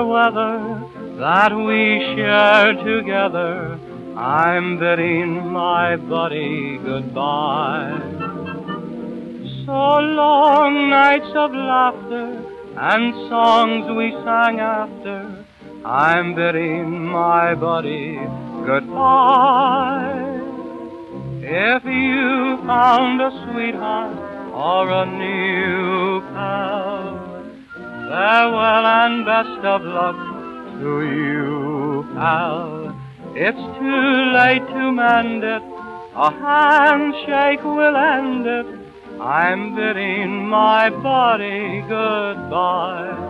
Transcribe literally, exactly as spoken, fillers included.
weather that we shared together, I'm bidding my buddy goodbye. So long nights of laughter and songs we sang after, I'm bidding my buddy goodbye. If you found a sweetheart or a new pal, farewell and best of luck to you, pal. It's too late to mend it, a handshake will end it, I'm bidding my buddy goodbye.